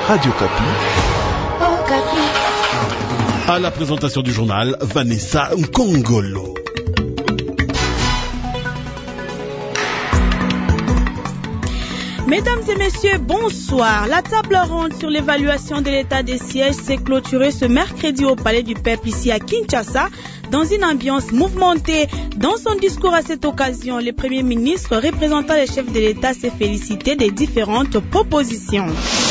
Radio Kapi. Oh, Kapi. À la présentation du journal, Vanessa Nkongolo. Mesdames et messieurs, bonsoir. La table ronde sur l'évaluation de l'état des sièges s'est clôturée ce mercredi au Palais du Peuple ici à Kinshasa, dans une ambiance mouvementée. Dans son discours à cette occasion, le Premier ministre représentant les chefs de l'État s'est félicité des différentes propositions.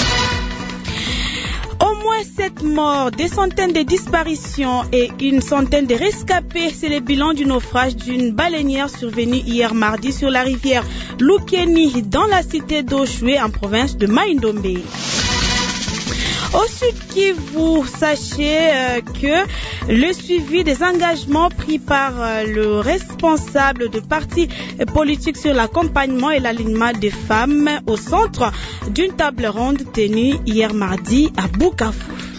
Au moins 7 morts, des centaines de disparitions et une centaine de rescapés. C'est le bilan du naufrage d'une baleinière survenue hier mardi sur la rivière Lukeni dans la cité d'Oshwe en province de Mai-Ndombe. Au Sud Kivu, sachez que le suivi des engagements pris par le responsable de partis politiques sur l'accompagnement et l'alignement des femmes au centre d'une table ronde tenue hier mardi à Bukavu.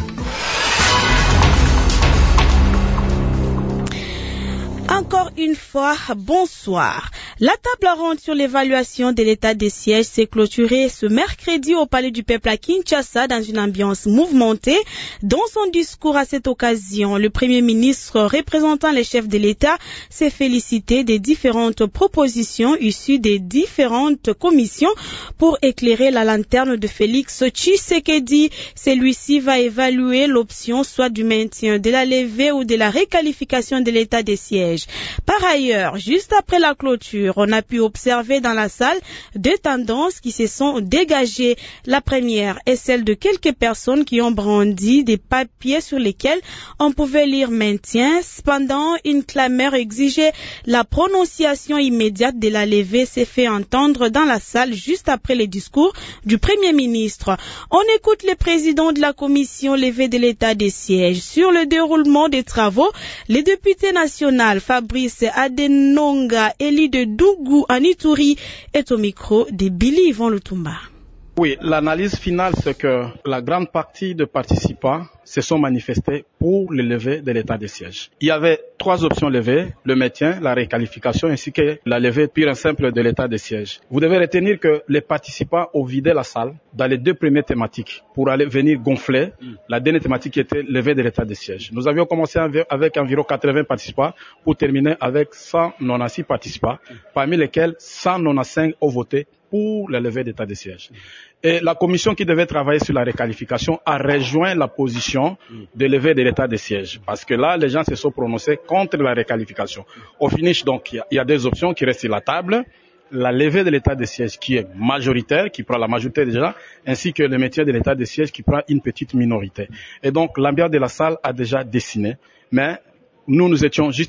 Encore une fois, bonsoir. La table ronde sur l'évaluation de l'état des sièges s'est clôturée ce mercredi au Palais du Peuple à Kinshasa dans une ambiance mouvementée. Dans son discours à cette occasion, le Premier ministre représentant les chefs de l'État s'est félicité des différentes propositions issues des différentes commissions pour éclairer la lanterne de Félix Tshisekedi. Celui-ci va évaluer l'option soit du maintien, de la levée ou de la requalification de l'état des sièges. Par ailleurs, juste après la clôture, on a pu observer dans la salle deux tendances qui se sont dégagées. La première est celle de quelques personnes qui ont brandi des papiers sur lesquels on pouvait lire maintien. Cependant, une clameur exigeait la prononciation immédiate de la levée s'est fait entendre dans la salle juste après le discours du Premier ministre. On écoute le président de la commission levée de l'état des sièges. Sur le déroulement des travaux, le député national Fabrice Adenonga, élu de Dougou en Ituri, est au micro de Billy Yvon Lutumba. Oui, l'analyse finale, c'est que la grande partie de participants se sont manifestés pour le lever de l'état des sièges. Il y avait 3 options levées, le maintien, la réqualification ainsi que la levée pure et simple de l'état des sièges. Vous devez retenir que les participants ont vidé la salle dans les 2 premières thématiques pour aller venir gonfler la dernière thématique qui était levée de l'état des sièges. Nous avions commencé avec environ 80 participants pour terminer avec 196 participants, parmi lesquels 195 ont voté pour la levée d'état des sièges. Et la commission qui devait travailler sur la réqualification a rejoint la position de levée de l'état des sièges. Parce que là, les gens se sont prononcés contre la réqualification. Au finish, donc, il y a 2 options qui restent sur la table. La levée de l'état des sièges qui est majoritaire, qui prend la majorité des gens, ainsi que le maintien de l'état des sièges qui prend une petite minorité. Et donc, l'ambiance de la salle a déjà dessiné. Mais nous étions juste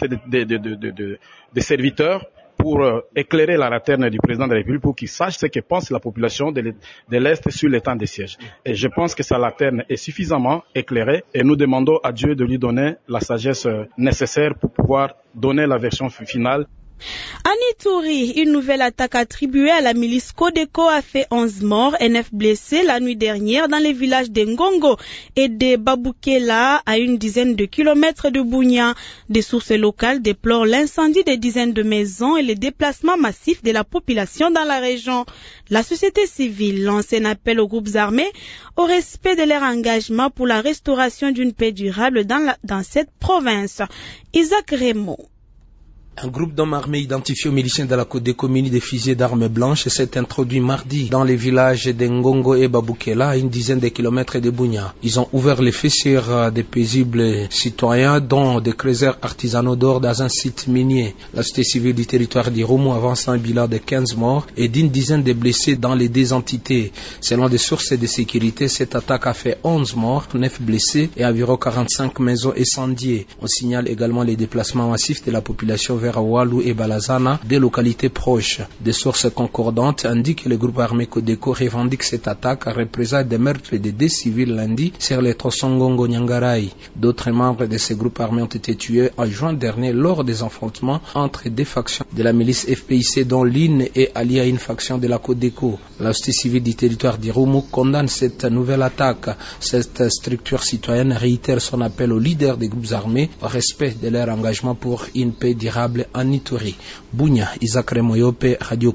des serviteurs pour éclairer la lanterne du président de la République pour qu'il sache ce que pense la population de l'Est sur l'état des sièges. Et je pense que sa lanterne est suffisamment éclairée et nous demandons à Dieu de lui donner la sagesse nécessaire pour pouvoir donner la version finale. En Ituri, une nouvelle attaque attribuée à la milice Codeco a fait 11 morts et 9 blessés la nuit dernière dans les villages de Ngongo et de Babukela à une dizaine de kilomètres de Bunia. Des sources locales déplorent l'incendie des dizaines de maisons et le déplacement massif de la population dans la région. La société civile lance un appel aux groupes armés au respect de leur engagement pour la restauration d'une paix durable dans cette province. Isaac Raymond. Un groupe d'hommes armés identifiés aux miliciens de la Codeco munis de fusils d'armes blanches s'est introduit mardi dans les villages de Ngongo et Babukela à une dizaine de kilomètres de Bunia. Ils ont ouvert les feux sur des paisibles citoyens dont des creuseurs artisanaux d'or dans un site minier. La société civile du territoire d'Irumu avance un bilan de 15 morts et d'une dizaine de blessés dans les 2 entités. Selon des sources de sécurité, cette attaque a fait 11 morts, 9 blessés et environ 45 maisons incendiées. On signale également les déplacements massifs de la population vers Walou et Balazana, des localités proches. Des sources concordantes indiquent que le groupe armé Codeco revendique cette attaque à représailles des meurtres de 2 civils lundi sur les Trossongongo Nyangarai. D'autres membres de ce groupe armé ont été tués en juin dernier lors des affrontements entre 2 factions de la milice FPIC dont l'une est alliée à une faction de la Codeco. La société civile du territoire d'Irumu condamne cette nouvelle attaque. Cette structure citoyenne réitère son appel aux leaders des groupes armés au respect de leur engagement pour une paix durable en Ituri. Bunia, Isaac Remoyope, Radio Kapi.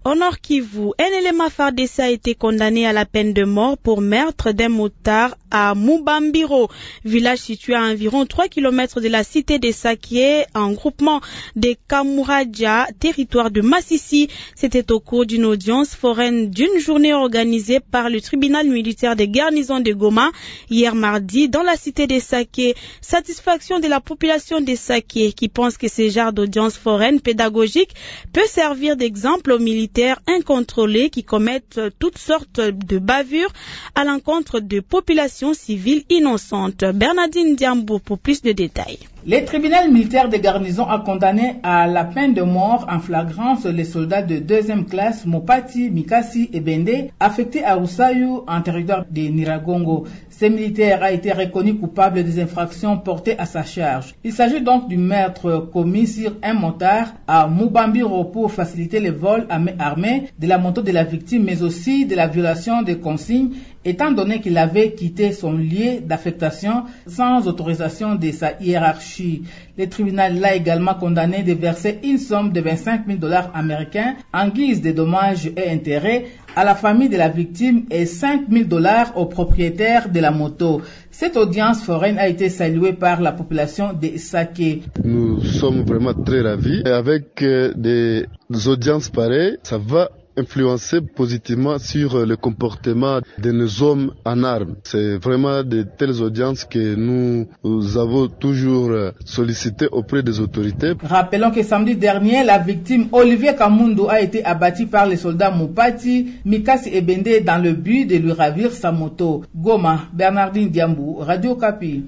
Au Nord Kivu, un élément FARDC a été condamné à la peine de mort pour meurtre d'un motard à Mubambiro, village situé à environ 3 km de la cité de Saké, en groupement des Kamuradja, territoire de Massissi. C'était au cours d'une audience foraine d'une journée organisée par le tribunal militaire des garnisons de Goma hier mardi dans la cité de Saké. Satisfaction de la population de Saké qui pense que ce genre d'audience foraine pédagogique peut servir d'exemple aux militaires incontrôlés qui commettent toutes sortes de bavures à l'encontre de populations civiles innocentes. Bernardine Diambo pour plus de détails. Le tribunal militaire des garnisons a condamné à la peine de mort en flagrance les soldats de deuxième classe Mopati, Mikasi et Bende affectés à Usayu en territoire de Niragongo. Ce militaire a été reconnu coupable des infractions portées à sa charge. Il s'agit donc du meurtre commis sur un motard à Mubambiro pour faciliter le vol à main armée de la moto de la victime, mais aussi de la violation des consignes, étant donné qu'il avait quitté son lieu d'affectation sans autorisation de sa hiérarchie. Le tribunal l'a également condamné de verser une somme de $25,000 américains en guise de dommages et intérêts à la famille de la victime et $5,000 au propriétaire de la moto. Cette audience foraine a été saluée par la population de Saké. Nous sommes vraiment très ravis. Avec des audiences pareilles, ça va influencer positivement sur le comportement de nos hommes en armes. C'est vraiment de telles audiences que nous avons toujours sollicité auprès des autorités. Rappelons que samedi dernier, la victime Olivier Kamundu a été abattu par les soldats Mopati, Mikasi et Bende dans le but de lui ravir sa moto. Goma, Bernardine Diambou, Radio Okapi.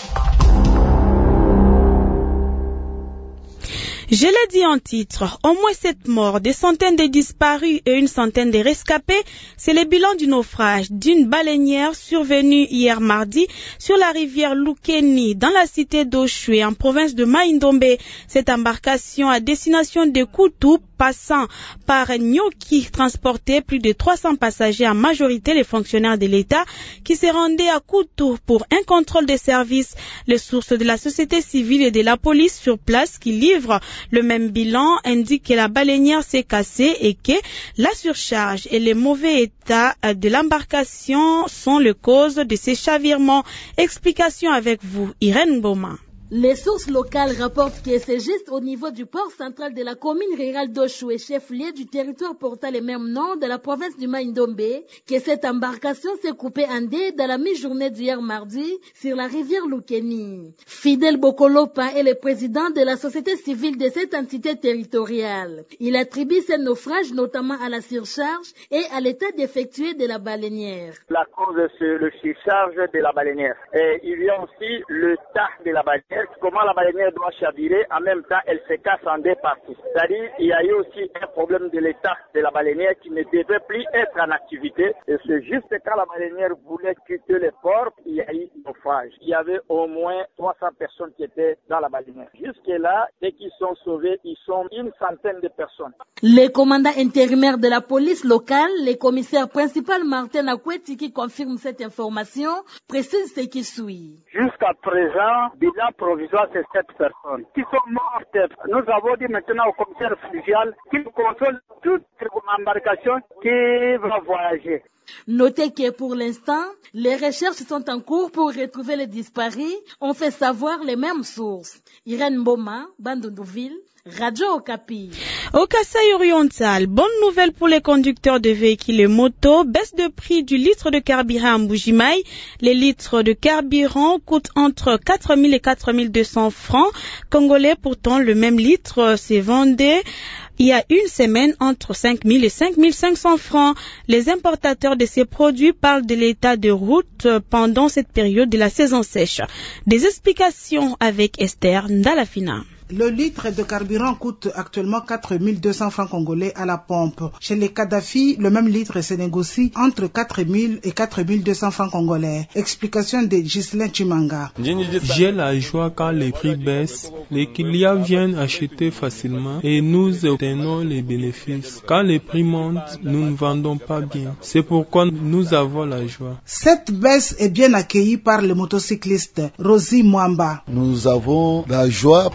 Je l'ai dit en titre, au moins 7 morts, des centaines de disparus et une centaine de rescapés, c'est le bilan du naufrage d'une baleinière survenue hier mardi sur la rivière Lukeni dans la cité d'Oshwe en province de Mai-Ndombe. Cette embarcation à destination de Koutou passant par Nyoki transportait plus de 300 passagers, en majorité les fonctionnaires de l'État qui se rendaient à Koutou pour un contrôle des services. Les sources de la société civile et de la police sur place qui livrent le même bilan indique que la baleinière s'est cassée et que la surcharge et le mauvais état de l'embarcation sont les causes de ces chavirements. Explication avec vous, Irène Boma. Les sources locales rapportent que c'est juste au niveau du port central de la commune rurale d'Oshwe, chef-lieu du territoire portant le même nom de la province du Mai-Ndombe, que cette embarcation s'est coupée en deux dans la mi-journée d'hier mardi sur la rivière Lukeni. Fidel Bokolopa est le président de la société civile de cette entité territoriale. Il attribue ce naufrage notamment à la surcharge et à l'état défectueux de la baleinière. La cause, c'est le surcharge de la baleinière. Et il y a aussi le tas de la baleinière. Comment la baleinière doit chavirer, en même temps elle se casse en deux parties. C'est-à-dire il y a eu aussi un problème de l'état de la baleinière qui ne devait plus être en activité. Et c'est juste quand la baleinière voulait quitter le port, il y a eu naufrage. Il y avait au moins 300 personnes qui étaient dans la baleinière. Jusque-là, dès qu'ils sont sauvés, ils sont une centaine de personnes. Le commandant intérimaire de la police locale, le commissaire principal Martin Akweti, qui confirme cette information, précise ce qui suit. Jusqu'à présent, bilan provisoire, c'est 7 personnes qui sont mortes. Nous avons dit maintenant au commissaire fluvial qu'il contrôle toute embarcation qui va voyager. Notez que pour l'instant, les recherches sont en cours pour retrouver les disparus. On fait savoir les mêmes sources. Irène Boma, Bandundouville, Radio Okapi. Au Kasaï oriental, bonne nouvelle pour les conducteurs de véhicules et motos, baisse de prix du litre de carburant en Mbujimaï. Les litres de carburant coûtent entre 4 000 et 4 200 francs congolais. Pourtant, le même litre se vendait il y a une semaine entre 5 000 et 5 500 francs. Les importateurs de ces produits parlent de l'état de route pendant cette période de la saison sèche. Des explications avec Esther Ndalafina. Le litre de carburant coûte actuellement 4 200 francs congolais à la pompe. Chez les Kadhafi, le même litre se négocie entre 4 000 et 4 200 francs congolais. Explication de Ghislain Chimanga. J'ai la joie quand les prix baissent, les clients viennent acheter facilement et nous obtenons les bénéfices. Quand les prix montent, nous ne vendons pas bien. C'est pourquoi nous avons la joie. Cette baisse est bien accueillie par les motocyclistes. Rosie Mwamba. Nous avons la joie parce que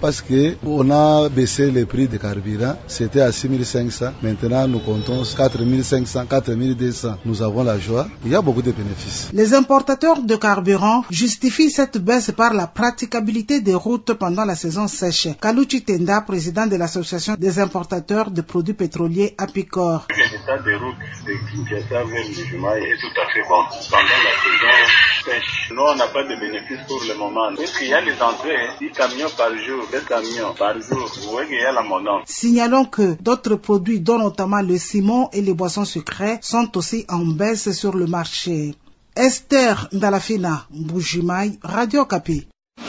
été, on a baissé les prix des carburants. C'était à 6500. Maintenant, nous comptons 4500, 4200. Nous avons la joie. Il y a beaucoup de bénéfices. Les importateurs de carburant justifient cette baisse par la praticabilité des routes pendant la saison sèche. Kaluchi Tenda, président de l'association des importateurs de produits pétroliers Apicor. L'état des routes de Kinshasa vers Mbuji-Mayi est tout à fait bon. Pendant la saison sèche, nous on n'a pas de bénéfices pour le moment. Puisqu'il y a les entrées, 10 camions par jour, 2 camions par jour, vous voyez qu'il y a la monnaie. Signalons que d'autres produits, dont notamment le ciment et les boissons sucrées, sont aussi en baisse sur le marché. Esther Ndalafina, Mbuji-Mayi, Radio Okapi.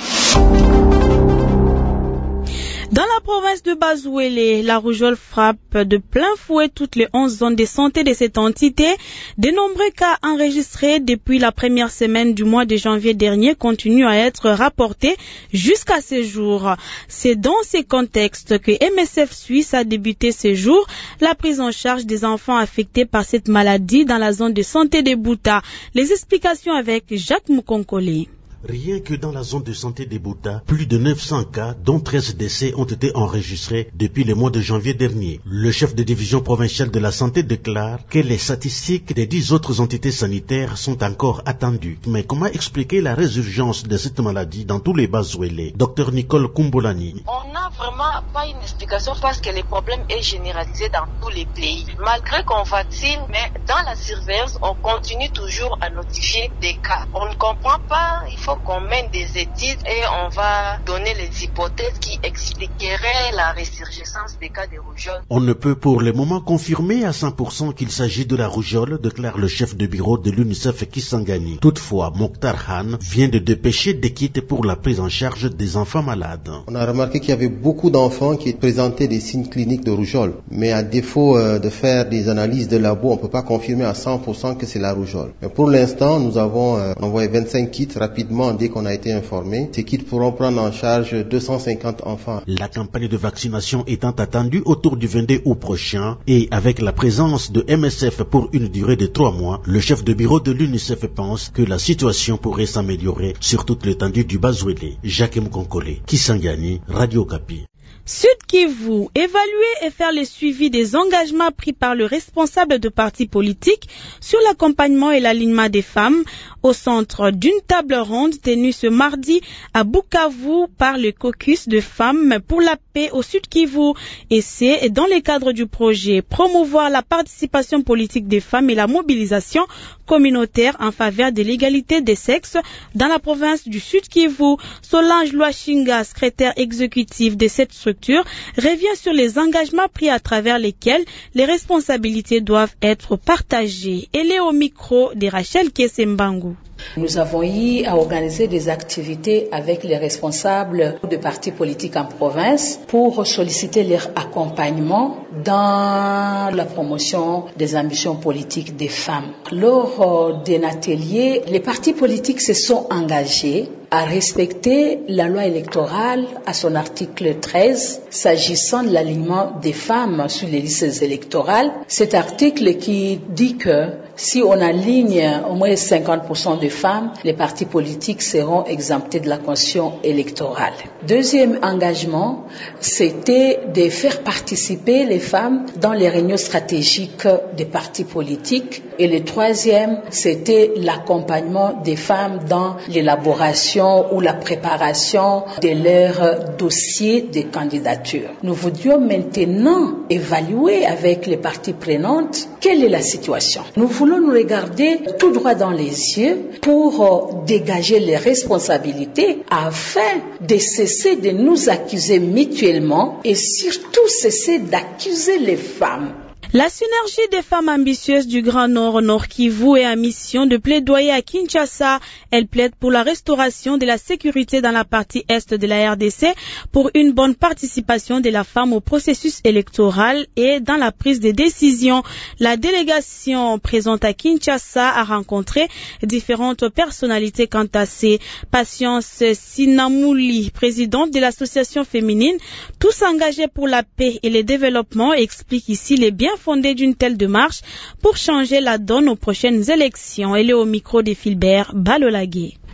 Dans la province de Bazouélé, la rougeole frappe de plein fouet toutes les 11 zones de santé de cette entité. De nombreux cas enregistrés depuis la première semaine du mois de janvier dernier continuent à être rapportés jusqu'à ce jour. C'est dans ces contextes que MSF Suisse a débuté ce jour la prise en charge des enfants affectés par cette maladie dans la zone de santé de Bouta. Les explications avec Jacques Moukonkole. Rien que dans la zone de santé des Bouta, plus de 900 cas, dont 13 décès, ont été enregistrés depuis le mois de janvier dernier. Le chef de division provinciale de la santé déclare que les statistiques des 10 autres entités sanitaires sont encore attendues. Mais comment expliquer la résurgence de cette maladie dans tous les Bazouélés? Docteur Nicole Kumbolani. On n'a vraiment pas une explication parce que le problème est généralisé dans tous les pays. Malgré qu'on vaccine, mais dans la surveillance, on continue toujours à notifier des cas. On ne comprend pas, il faut qu'on mène des études et on va donner les hypothèses qui expliqueraient la résurgence des cas de rougeole. On ne peut pour le moment confirmer à 100% qu'il s'agit de la rougeole, déclare le chef de bureau de l'UNICEF Kisangani. Toutefois, Mokhtar Khan vient de dépêcher des kits pour la prise en charge des enfants malades. On a remarqué qu'il y avait beaucoup d'enfants qui présentaient des signes cliniques de rougeole. Mais à défaut de faire des analyses de labo, on ne peut pas confirmer à 100% que c'est la rougeole. Mais pour l'instant, nous avons envoyé 25 kits rapidement dès qu'on a été informé. Ces kits pourront prendre en charge 250 enfants. La campagne de vaccination étant attendue autour du 22 août prochain et avec la présence de MSF pour une durée de 3 mois, le chef de bureau de l'UNICEF pense que la situation pourrait s'améliorer sur toute l'étendue du Bazouélé. Jacques Mkonkole, Kisangani, Radio Okapi. Sud Kivu, évaluer et faire le suivi des engagements pris par le responsable de partis politiques sur l'accompagnement et l'alignement des femmes au centre d'une table ronde tenue ce mardi à Bukavu par le caucus de femmes pour la paix au Sud Kivu. Et c'est dans le cadre du projet promouvoir la participation politique des femmes et la mobilisation communautaire en faveur de l'égalité des sexes dans la province du Sud Kivu. Solange Loachinga, secrétaire exécutive de cette structure, revient sur les engagements pris à travers lesquels les responsabilités doivent être partagées. Elle est au micro de Rachel Kesembangu. Nous avons eu à organiser des activités avec les responsables de partis politiques en province pour solliciter leur accompagnement dans la promotion des ambitions politiques des femmes. Lors d'un atelier, les partis politiques se sont engagés à respecter la loi électorale à son article 13 s'agissant de l'alignement des femmes sur les listes électorales. Cet article qui dit que si on aligne au moins 50% de femmes, les partis politiques seront exemptés de la caution électorale. Deuxième engagement, c'était de faire participer les femmes dans les réunions stratégiques des partis politiques. Et le troisième, c'était l'accompagnement des femmes dans l'élaboration ou la préparation de leur dossier de candidature. Nous voudrions maintenant évaluer avec les parties prenantes quelle est la situation. Nous voulons nous regarder tout droit dans les yeux pour dégager les responsabilités afin de cesser de nous accuser mutuellement et surtout cesser d'accuser les femmes. La synergie des femmes ambitieuses du Grand Nord, Nord Kivu, est en mission de plaidoyer à Kinshasa. Elle plaide pour la restauration de la sécurité dans la partie est de la RDC, pour une bonne participation de la femme au processus électoral et dans la prise de décision. La délégation présente à Kinshasa a rencontré différentes personnalités quant à ces. Patience Sinamouli, présidente de l'association féminine, tous engagés pour la paix et le développement, explique ici les biens fondée d'une telle démarche pour changer la donne aux prochaines élections. Elle est au micro de Philbert Balolagé.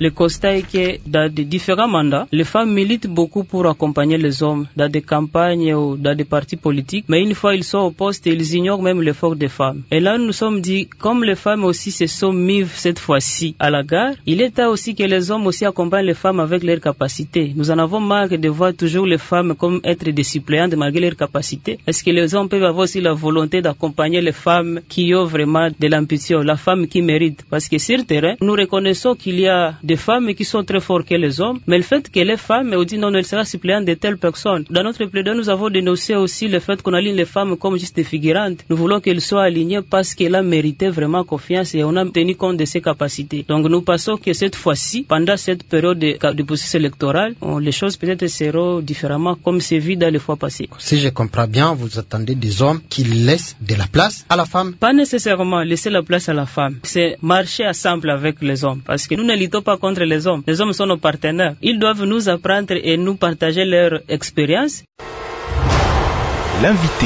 le constat est que dans des différents mandats, les femmes militent beaucoup pour accompagner les hommes dans des campagnes ou dans des partis politiques, mais une fois ils sont au poste, ils ignorent même l'effort des femmes. Et là, nous nous sommes dit, comme les femmes aussi se sont mises cette fois-ci à la gare, il est temps aussi que les hommes aussi accompagnent les femmes avec leurs capacités. Nous en avons marre de voir toujours les femmes comme être des suppléantes malgré leurs capacités. Est-ce que les hommes peuvent avoir aussi la volonté d'accompagner les femmes qui ont vraiment de l'ambition, la femme qui mérite? Parce que sur le terrain, nous reconnaissons qu'il y a des femmes qui sont très fortes que les hommes, mais le fait que les femmes, on dit non, elle sera suppléante de telle personne. Dans notre plaidoyer, nous avons dénoncé aussi le fait qu'on aligne les femmes comme juste des figurantes. Nous voulons qu'elles soient alignées parce qu'elles a mérité vraiment confiance et on a tenu compte de ses capacités. Donc nous pensons que cette fois-ci, pendant cette période de processus électoral, les choses peut-être seront différemment comme c'est vu dans les fois passées. Si je comprends bien, vous attendez des hommes qui laissent de la place à la femme? Pas nécessairement laisser la place à la femme. C'est marcher ensemble avec les hommes parce que nous ne luttons pas contre les hommes. Les hommes sont nos partenaires. Ils doivent nous apprendre et nous partager leur expérience. L'invité.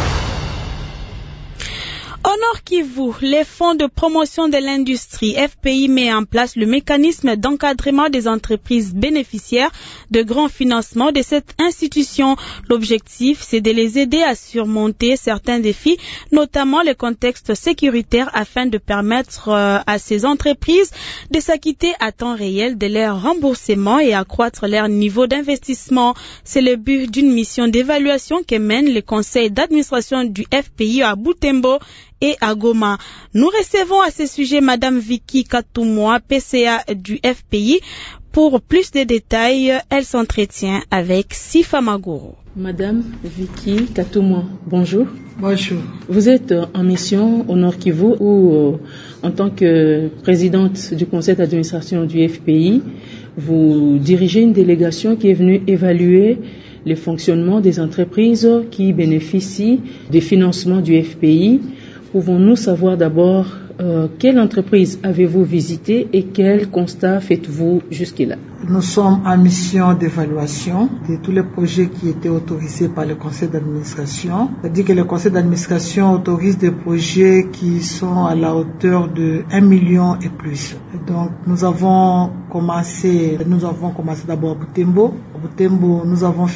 Au Nord Kivu, les fonds de promotion de l'industrie FPI met en place le mécanisme d'encadrement des entreprises bénéficiaires de grands financements de cette institution. L'objectif, c'est de les aider à surmonter certains défis, notamment le contexte sécuritaire, afin de permettre à ces entreprises de s'acquitter à temps réel de leurs remboursements et accroître leur niveau d'investissement. C'est le but d'une mission d'évaluation que mène le conseil d'administration du FPI à Butembo et à Goma. Nous recevons à ce sujet Madame Vicky Katoumoa, PCA du FPI. Pour plus de détails, elle s'entretient avec Sifa Magoro. Madame Vicky Katoumoa, bonjour. Bonjour. Vous êtes en mission au Nord Kivu où, en tant que présidente du conseil d'administration du FPI, vous dirigez une délégation qui est venue évaluer le fonctionnement des entreprises qui bénéficient des financements du FPI. Pouvons-nous savoir d'abord quelle entreprise avez-vous visité et quel constat faites-vous jusque-là? Nous sommes en mission d'évaluation de tous les projets qui étaient autorisés par le conseil d'administration. C'est-à-dire que le conseil d'administration autorise des projets qui sont à la hauteur de 1 million et plus. Et donc nous avons commencé d'abord à Butembo. À Butembo, nous avons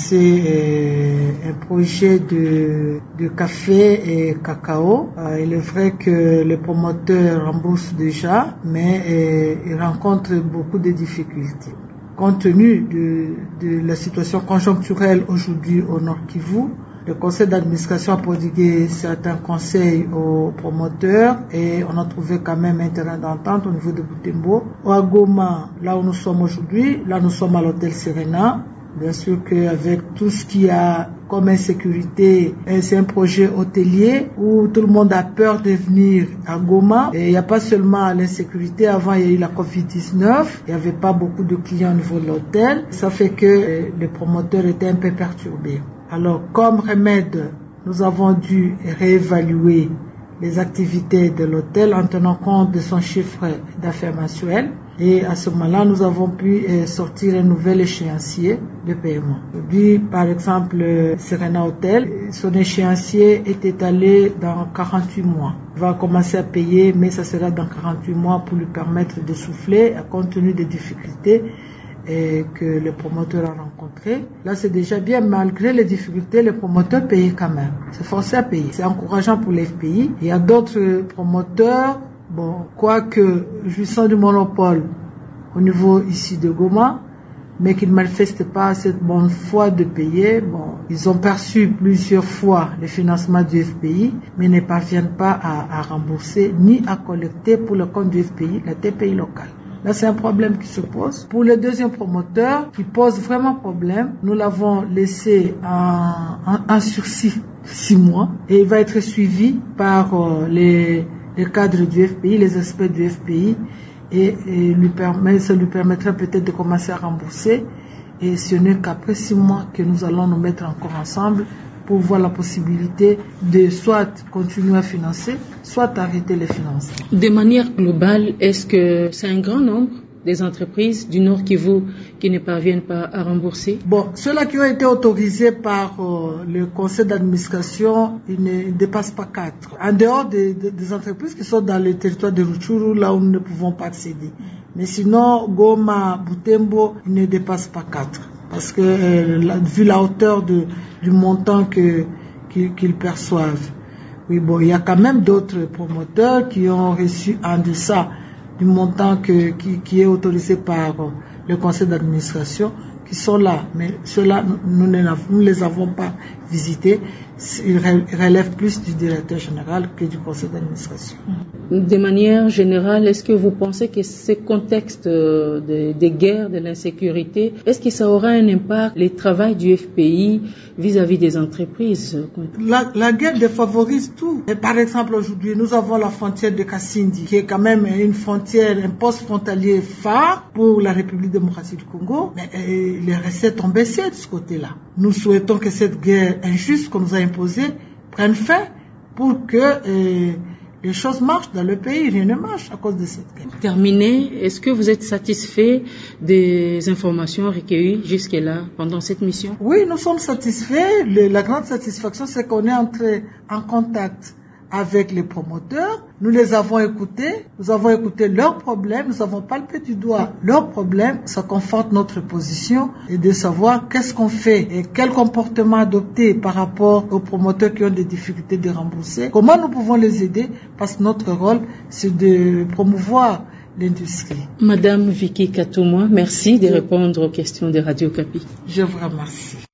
financé un projet de café et cacao. Il est vrai que le promoteur rembourse déjà, mais il rencontre beaucoup de difficultés. Compte tenu de la situation conjoncturelle aujourd'hui au Nord Kivu, le conseil d'administration a prodigué certains conseils aux promoteurs et on a trouvé quand même un terrain d'entente au niveau de Butembo. Au Goma, là où nous sommes aujourd'hui, là nous sommes à l'hôtel Serena. Bien sûr qu'avec tout ce qu'il y a comme insécurité, c'est un projet hôtelier où tout le monde a peur de venir à Goma. Et il n'y a pas seulement l'insécurité, avant il y a eu la Covid-19, il n'y avait pas beaucoup de clients au niveau de l'hôtel. Ça fait que les promoteurs étaient un peu perturbés. Alors comme remède, nous avons dû réévaluer les activités de l'hôtel en tenant compte de son chiffre d'affaires mensuel. Et à ce moment-là, nous avons pu sortir un nouvel échéancier de paiement. Aujourd'hui, par exemple, Serena Hotel, son échéancier est étalé dans 48 mois. Il va commencer à payer, mais ça sera dans 48 mois pour lui permettre de souffler, compte tenu des difficultés que le promoteur a rencontrées. Là, c'est déjà bien. Malgré les difficultés, le promoteur paye quand même. C'est forcé à payer. C'est encourageant pour les FPI. Il y a d'autres promoteurs, quoique jouissant du monopole au niveau ici de Goma, mais qui ne manifestent pas cette bonne foi de payer. Ils ont perçu plusieurs fois les financements du FPI, mais ne parviennent pas à rembourser ni à collecter pour le compte du FPI, la TPI locale. Là, c'est un problème qui se pose. Pour le deuxième promoteur, qui pose vraiment problème, nous l'avons laissé en sursis 6 mois et il va être suivi par les cadres du FPI, les experts du FPI et ça lui permettra peut-être de commencer à rembourser. Et ce n'est qu'après 6 mois que nous allons nous mettre encore ensemble pour voir la possibilité de soit continuer à financer, soit arrêter les financements. De manière globale, est-ce que c'est un grand nombre des entreprises du Nord Kivu qui ne parviennent pas à rembourser? Bon, ceux-là qui ont été autorisés par le conseil d'administration, ils ne dépassent pas 4. En dehors des entreprises qui sont dans le territoire de Rutshuru, là où nous ne pouvons pas accéder. Mais sinon, Goma, Butembo, ils ne dépassent pas 4. Parce que, vu la hauteur du montant qu'ils perçoivent. Oui, bon, il y a quand même d'autres promoteurs qui ont reçu en deçà du montant qui est autorisé par le conseil d'administration, qui sont là. Mais ceux-là, nous ne les avons pas visités. Ils relèvent plus du directeur général que du conseil d'administration. De manière générale, est-ce que vous pensez que ce contexte des guerres, de l'insécurité, est-ce que ça aura un impact, le travail du FPI vis-à-vis des entreprises? La guerre défavorise tout. Et par exemple, aujourd'hui, nous avons la frontière de Kassindi, qui est quand même une frontière, un poste frontalier phare pour la République démocratique du Congo. Mais les recettes ont baissé de ce côté-là. Nous souhaitons que cette guerre injuste qu'on nous a imposée prenne fin pour que les choses marchent dans le pays. Rien ne marche à cause de cette guerre. Terminé, est-ce que vous êtes satisfait des informations recueillies jusque-là pendant cette mission? Oui, nous sommes satisfaits. La grande satisfaction, c'est qu'on est entré en contact avec les promoteurs. Nous les avons écoutés. Nous avons écouté leurs problèmes. Nous avons palpé du doigt leurs problèmes. Ça conforte notre position et de savoir qu'est-ce qu'on fait et quel comportement adopter par rapport aux promoteurs qui ont des difficultés de rembourser. Comment nous pouvons les aider, parce que notre rôle, c'est de promouvoir l'industrie. Madame Vicky Katouma, merci de répondre aux questions de Radio Okapi. Je vous remercie.